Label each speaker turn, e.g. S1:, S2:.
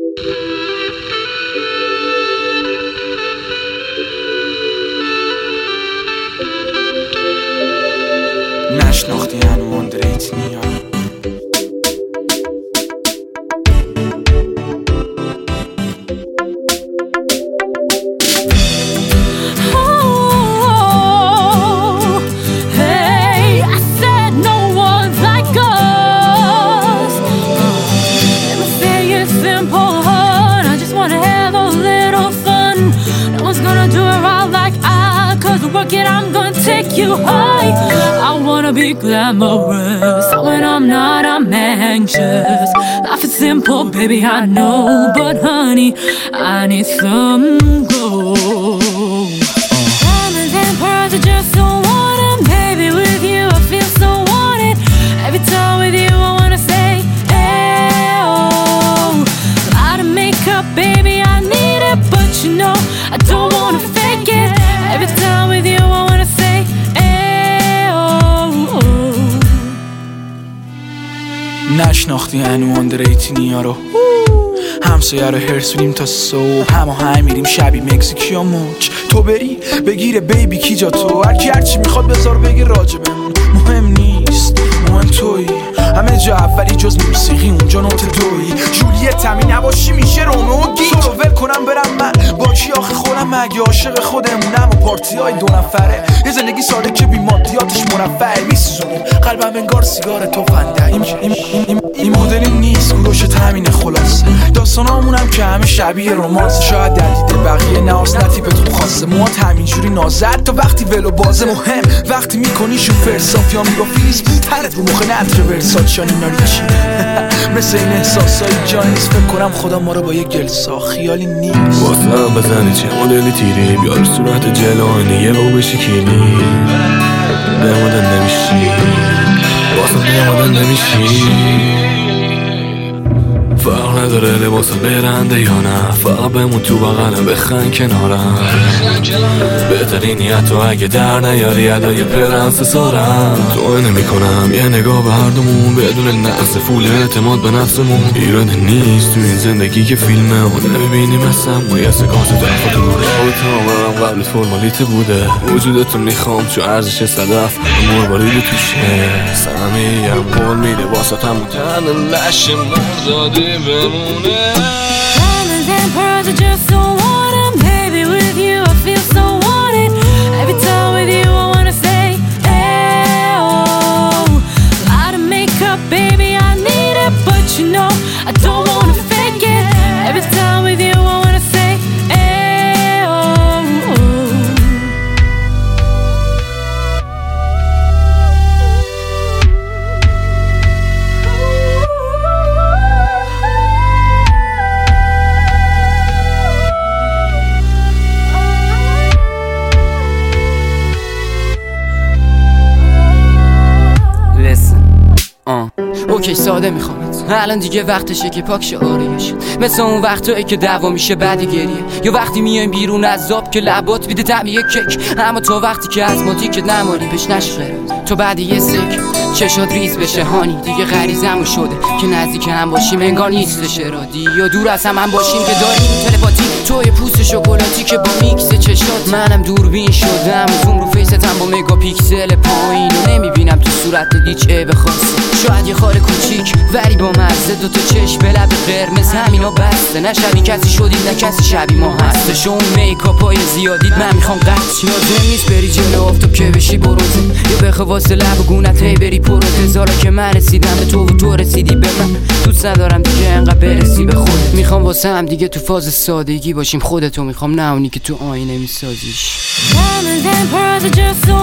S1: نشناختی هنو اندریتنی
S2: I'm gonna take you high. I wanna be glamorous, so when I'm not, I'm anxious. Life is simple, baby, I know, but honey, I need some gold. Diamonds and pearls are just so wanted, baby. With you, I feel so wanted. Every time with you, I wanna say, hey, oh. A lot of makeup, baby, I need it, but you know I don't wanna fake it. Every time with you, I wanna say, hey, oh, oh.
S1: نشناختی هنو اندریتنی رو همسایه رو هرسونیم تا صبح هماهنگ میریم شبی مکزیکی یا موج تو بری بگیره بیبی کی جا تو هرچی میخواد بذار بگی راجبمون مهم نیست مهم تویی همه جا اولی جز موسیقی اونجا نوت دویی جولیت همی نباشی میشه رومئو و گیت تو رو ول کنم برم من با کی آخه خودم مگه عاشق خودمونم و پارتی های 2 نفره یه زندگی ساده که بی مادیاتش مرفعه میسوزونیم قلبم انگار سیگار تفنده این مدلی نیست گروشت همینه خلاصه داستانامونم که همه شبیه رومانس شاید دلیده بقیه نه اصلتی به تو خاصه موات همینجوری نازد تا وقتی ولو بازه مهم وقتی میکنی شوفر صافیا میگا فیلیس بیترت رو مخ نتر ورساچان اینا ریچی مثل این احساسایی جای نیست فکر کنم خدا ما رو با یه گلسا خیالی نیست
S3: واسم بزنی چه مدلی تیری بیار صورت جلوانی یه او بشی کیلی بیامدن نمیشی واسم بیامدن نمیشی فرق نداره لباسا برنده یا نه فقط بمون تو بغلم بخن کنارم بهترین نیت تو اگه در نیاری ادای پرنس سارم تو نمی کنم یه نگاه به هر دومون بدون نقص فول اعتماد به نفسمون ایراد نیست تو این زندگی که فیلمه اون نمیبینیم اصلا ما یه سکانس دفع تو رابطه قبل فرمالیته بوده وجودتو میخوام چون ارزش صدف مرباریده توشه سمیم قول میده واسه تمون تن لش مرداده بمونه
S2: Diamonds and pearls are just so wanted, baby. With you, I feel so wanted. Every time with you, I wanna say, hey, oh. A lot of makeup, baby, I need it, but you know I don't wanna fake it. Every time with you, I wanna say, hey, oh, oh.
S4: اوکی ساده میخوامت الان دیگه وقتشه که پاک شه آریش مثل اون وقتایی که دعوا میشه بعد گریه یا وقتی میایم بیرون از ذاب که لبات بیده طعم یه کیک اما تو وقتی که از ماتی که نماری بهش نشه تو بعد یه سک چشات ریز بشه هانی دیگه غریزمون شده که نزدیک هم باشیم انگار نیستش ارادی یا دور از هم باشیم که داریم تلپاتی توی پوست شکلاتی که با میکس چشات منم دوربین شدم زوم رو فیستم با مگا پیکسل پایین و نمیبینم تو صورت هیچ عیب خاصی شاید یه خال کوچیک ولی با مزه دوتا چشم به لب قرمز همینا بسته نه شبیه کسی شدید نه کسی شبیه ما هستش اون میکاپای زیادید من میخوام قطع لازم نیست بری جلو آفتاب که بشی برونزه یا بخوا واسه لب و گونت هی بری پروتزارا که من رسیدم به تو و تو رسیدی به من دوست ندارم دیگه انقدر برسی به خودت میخوام واسه هم دیگه تو فاز سادگی باشیم خودتو میخوام نه اونی که تو آینه میسازیش
S2: Diamonds and pearls are just so